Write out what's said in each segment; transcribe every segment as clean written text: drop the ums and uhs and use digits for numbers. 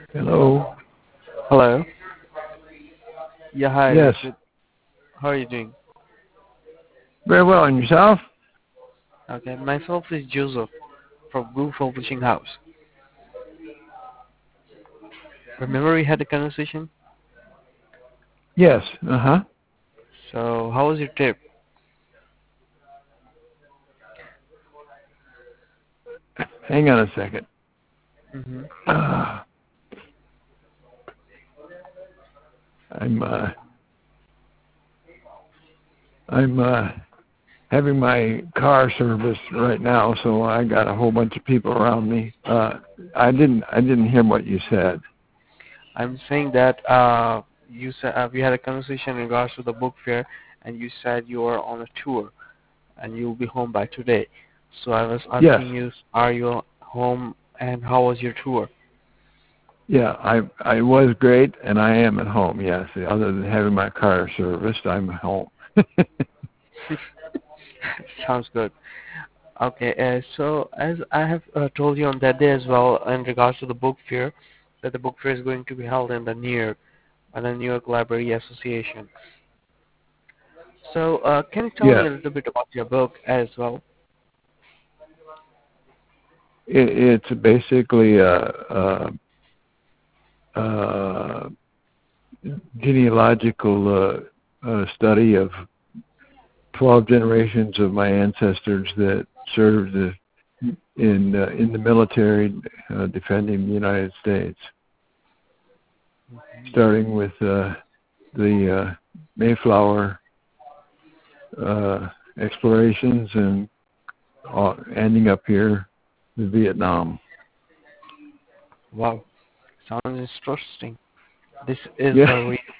Hello. Hello. Yeah, hi. Yes. Good. How are you doing? Very well. And yourself? Okay, myself is Joseph from Group Publishing House. Remember we had a conversation? Yes. Uh huh. So, how was your trip? Hang on a second. Mm-hmm. Uh, I'm uh, I'm having my car serviced right now, so I got a whole bunch of people around me. I didn't hear what you said. I'm saying that you said we had a conversation in regards to the book fair, and you said you are on a tour and you'll be home by today. So I was Yes. asking you, are you home and how was your tour? Yeah. I was great, and I am at home. Yes. Other than having my car serviced, I'm home. Sounds good. Okay, so as I have told you on that day as well, in regards to the book fair, that the book fair is going to be held in the New York Library Association. So, can you tell me Yeah. a little bit about your book as well? It's basically a genealogical study of 12 generations of my ancestors that served in the military defending the United States, starting with the Mayflower explorations and ending up here in Vietnam. Wow, sounds interesting. This is Yeah. a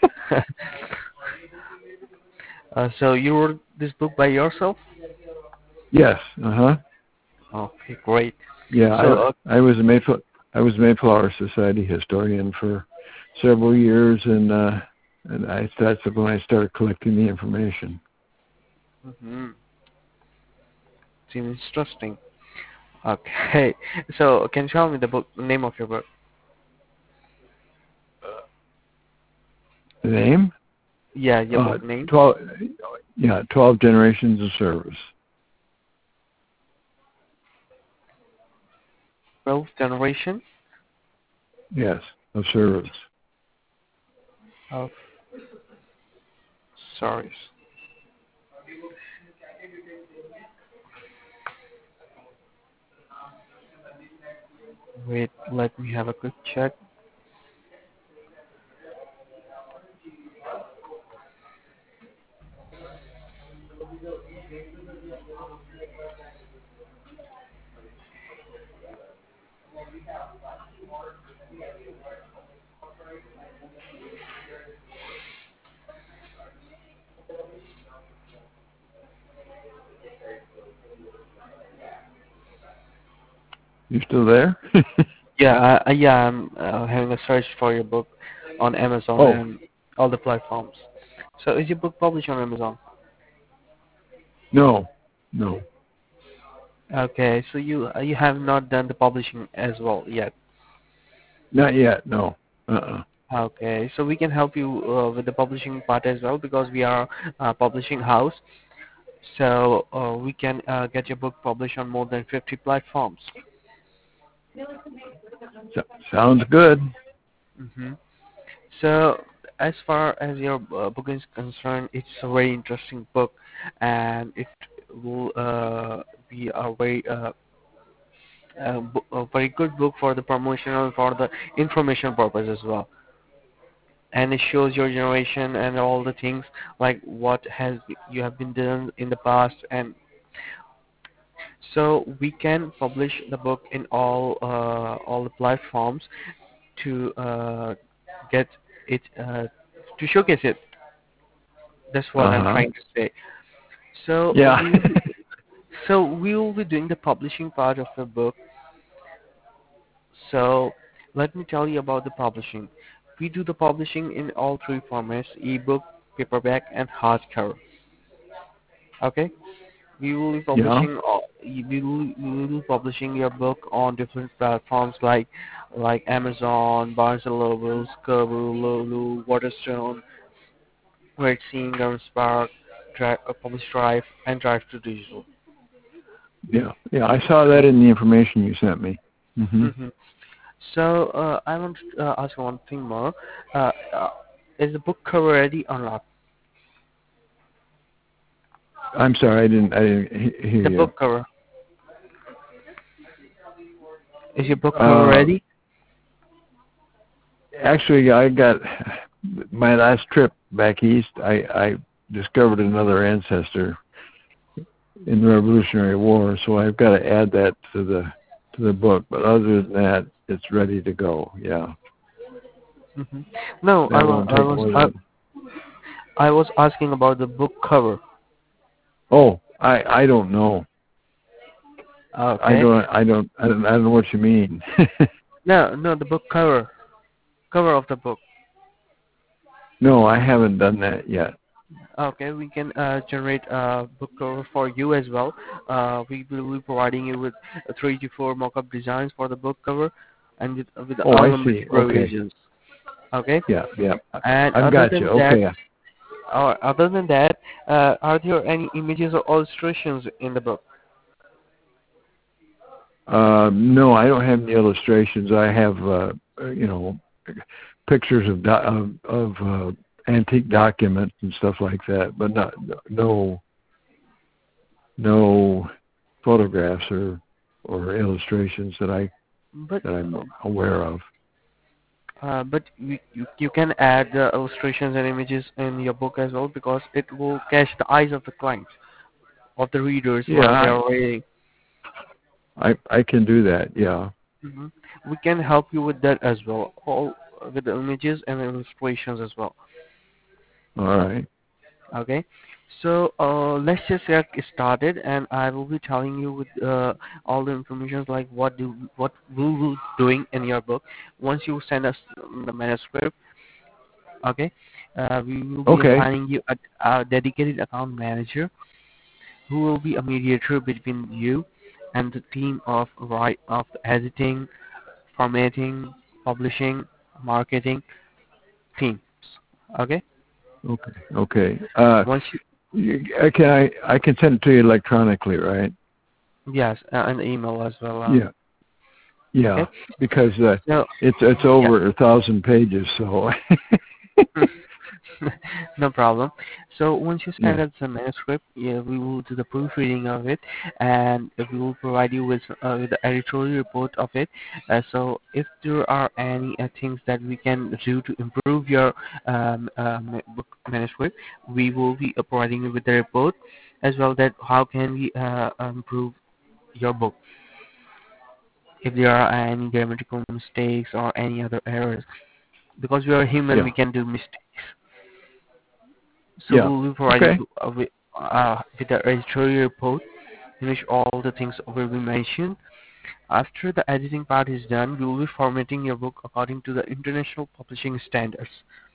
so you wrote this book by yourself? Yes. Uh-huh. Okay, great. Yeah. So, I was a Mayflower Society historian for several years, and that's when I started collecting the information. mhm, seems interesting. Okay, so can you tell me the book name of your book? The name? Yeah, your book name. 12, yeah, 12 generations of service. 12th generation Yes, of service. of sorry. Wait, let me have a quick check. You still there? Yeah, I'm having a search for your book on Amazon Oh, and all the platforms. So is your book published on Amazon? no, no, Okay, so you have not done the publishing as well yet. not yet. No. Uh-uh. Okay, so we can help you with the publishing part as well because we are a publishing house. So we can get your book published on more than 50 platforms. So, sounds good. hmm So, as far as your book is concerned, it's a very interesting book, and it will be a very good book for the promotional, for the information purpose as well. And it shows your generation and all the things like what has you have been done in the past, and so we can publish the book in all the platforms to get it to showcase it. That's what I'm Uh-huh. trying to say. So Yeah. we will be doing the publishing part of the book. So let me tell you about the publishing. We do the publishing in all three formats: ebook, paperback, and hardcover. Okay. We will be Yeah. publishing you will be publishing your book on different platforms like Amazon, Barnes and Noble, Kobo, Lulu, Waterstone, Great Singer, Spark, Publish Drive, and Drive to Digital. Yeah. I saw that in the information you sent me. Hmm. hmm So I want to ask one thing more. Uh, uh, is the book cover ready or not? I'm sorry, I didn't hear The you. book cover. Is your book cover ready? Actually, I got my last trip back east. I discovered another ancestor in the Revolutionary War, so I've got to add that to the book. But other than that, it's ready to go. Yeah, hmm No, that won't take more than. I was asking about the book cover. Oh, I don't know. Okay. I don't know what you mean. No, the book cover of the book. No, I haven't done that yet. Okay, we can generate a book cover for you as well. We will be providing you with 3 to 4 mock-up designs for the book cover, and with Oh, I unlimited see. Okay. revisions. Okay, Yeah. and I've got you. Okay. other than that, are there any images or illustrations in the book? No, I don't have any illustrations. I have, pictures of antique documents and stuff like that, but no photographs or illustrations that But I'm aware of. but you can add illustrations and images in your book as well because it will catch the eyes of the clients, of the readers while they Yeah, are reading. I can do that. Yeah. hmm We can help you with that as well, all with the images and illustrations as well. All right. Okay, so let's just get started, and I will be telling you with all the information like what we will be doing in your book once you send us the manuscript. Okay, we will be Okay. assigning you a dedicated account manager who will be a mediator between you and the team of editing, formatting, publishing, marketing teams. Okay. Okay. Once you I can send it to you electronically, right? Yes, an email as well. Yeah. Okay. Yeah. Because So it's yeah, over 1,000 pages, so. no problem. So once you Yeah. send us the manuscript, yeah, we will do the proofreading of it, and we will provide you with the editorial report of it. So if there are any things that we can do to improve your book manuscript, we will be providing you with the report as well. That how can we improve your book if there are any grammatical mistakes or any other errors, because we are human, Yeah. we can do mistakes. So Yeah. we will provide Okay. you with the editorial report in which all the things will be mentioned. After the editing part is done, we will be formatting your book according to the international publishing standards.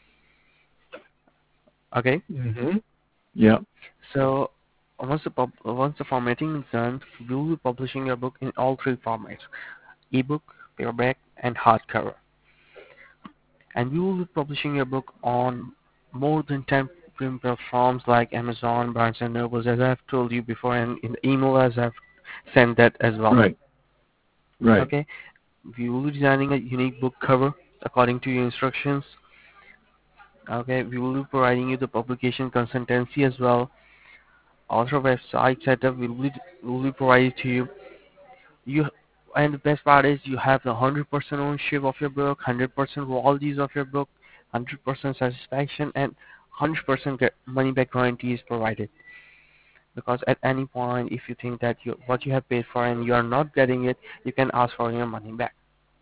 Okay. Mm-hmm. Yeah. So once the formatting is done, we will be publishing your book in all 3 formats: ebook, paperback, and hardcover. And you will be publishing your book on more than 10 print platforms like Amazon, Barnes and Noble, as I've told you before, and in the email as I've sent that as well. Right. Right. Okay, we will be designing a unique book cover according to your instructions. Okay, we will be providing you the publication consultancy as well. Also, website setup will be provided to you. You and the best part is you have the 100% ownership of your book, 100% royalties of your book, 100% satisfaction, and 100% money back guarantee is provided. Because at any point, if you think that what you have paid for and you are not getting it, you can ask for your money back.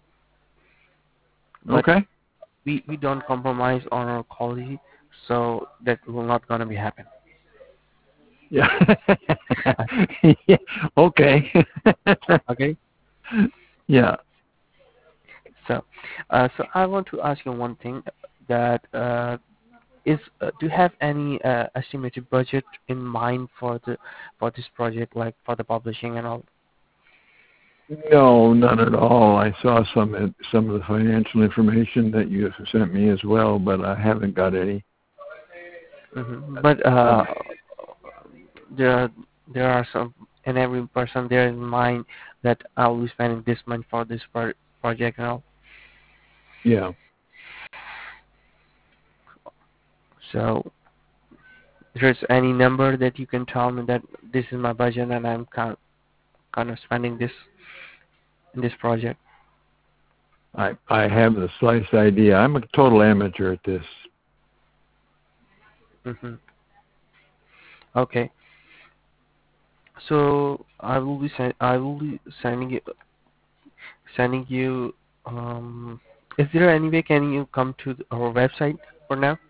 But Okay. we don't compromise on our quality, so that will not gonna be happen. Yeah. Yeah. Okay. Okay. Yeah. So, so I want to ask you one thing that Do you have any estimated budget in mind for this project, like for the publishing and all? No, none at all. I saw some of the financial information that you sent me as well, but I haven't got any. But there are some, and every person there in mind that I'll be spending this money for this project and all. Yeah. So, if there's any number that you can tell me that this is my budget and I'm kind of spending this in this project. I have the slightest idea. I'm a total amateur at this. Okay. So I will be sending you. Is there any way can you come to our website for now?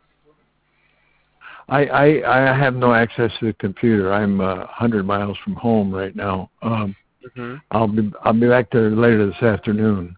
I have no access to the computer. I'm 100 miles from home right now. I'll be back there later this afternoon.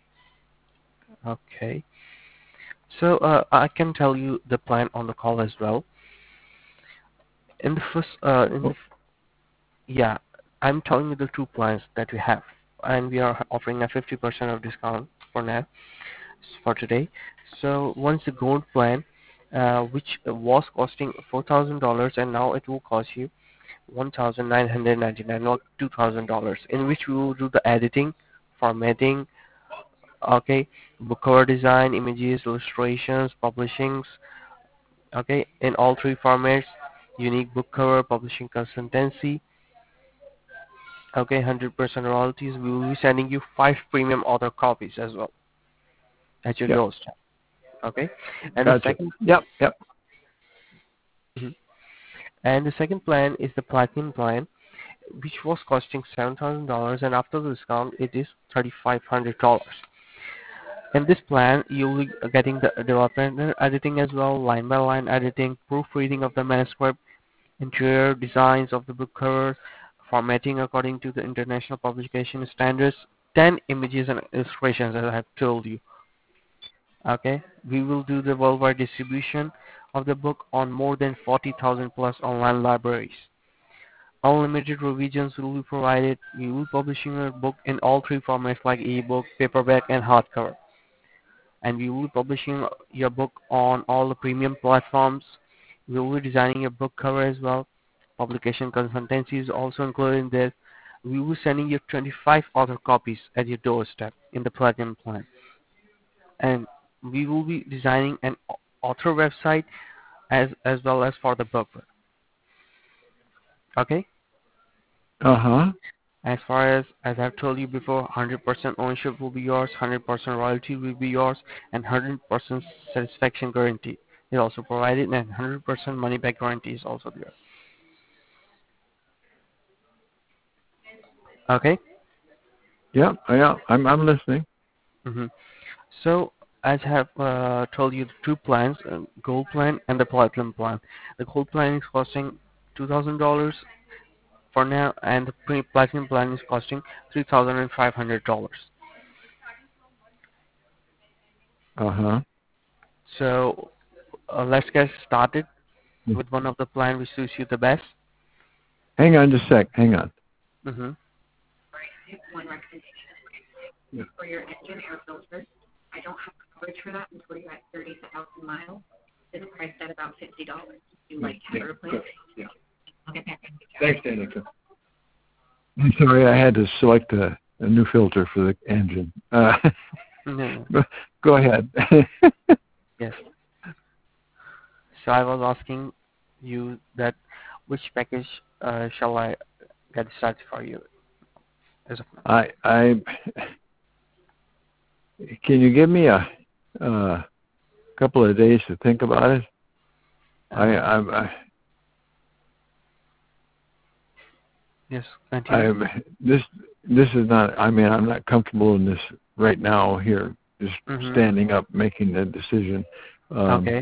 Okay. So I can tell you the plan on the call as well. In the first, yeah, I'm telling you the two plans that we have, and we are offering a 50% of discount for now, for today. So once the gold plan, which was costing $4,000, and now it will cost you $1,999 or $2,000, in which we will do the editing, formatting, okay, book cover design, images, illustrations, publishings, okay, in all three formats, unique book cover, publishing consultancy, okay, 100% royalties. We will be sending you 5 premium author copies as well at your doorstep, okay. And gotcha. the second, Yep. And the second plan is the platinum plan, which was costing $7,000, and after the discount, it is $3,500. In this plan, you will be getting the development and editing as well, line-by-line editing, proofreading of the manuscript, interior designs of the book cover, formatting according to the international publication standards, 10 images and illustrations, as I have told you. Okay, we will do the worldwide distribution of the book on more than 40,000 plus online libraries. Unlimited revisions will be provided. We will be publishing your book in all three formats like ebook, paperback, and hardcover. And we will be publishing your book on all the premium platforms. We will be designing your book cover as well. Publication consultancy is also included in this. We will be sending you 25 author copies at your doorstep in the platinum plan. And we will be designing an author website as well as for the book. Okay? As far as I've told you before, 100% ownership will be yours, 100% royalty will be yours, and 100% satisfaction guarantee is also provided, and 100% money back guarantee is also there. Okay? Yeah, I'm listening. So, as I have told you, the two plans, gold plan and the platinum plan. The gold plan is costing $2,000 for now, and the platinum plan is costing $3,500. So let's get started with one of the plan which suits you the best. Hang on just a sec. Hang on. One recommendation for your engine air filter. I don't have coverage for that until you're at 30,000 miles. It's priced at about $50. Do you like to have it replaced? Yeah. I'll get back. Thanks, Danica. I'm sorry, I had to select a new filter for the engine. Go ahead. Yes. So I was asking you that which package shall I get started for you? I can you give me a couple of days to think about it? Yes. This is not. I mean, I'm not comfortable in this right now. Here, just standing up, making the decision. Okay.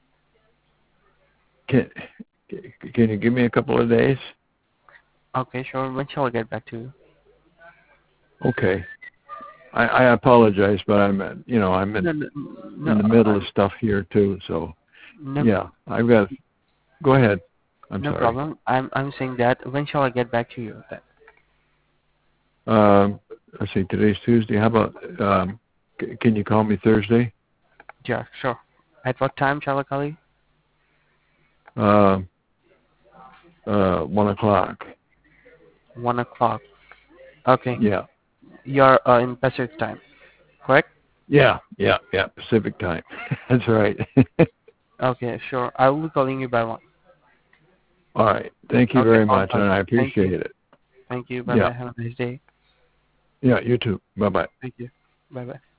Can you give me a couple of days? Okay, sure. When shall I get back to you? Okay. I apologize, but I'm in the middle of stuff here too. So No, Yeah, I've got. Go ahead. I'm no sorry. problem. I'm saying that. When shall I get back to you then? Let's see. Today's Tuesday. How about? Can you call me Thursday? Yeah, sure. At what time shall I call you? 1 o'clock. 1 o'clock. Okay. Yeah. You're in Pacific time, correct? Yeah. Pacific time. That's right. Okay, sure. I will be calling you by 1. All right. Thank you Okay, very much, and awesome. I Thank you. appreciate it. Thank you. Yeah. Bye-bye. Have a nice day. Yeah. You too. Bye bye. Thank you. Bye-bye.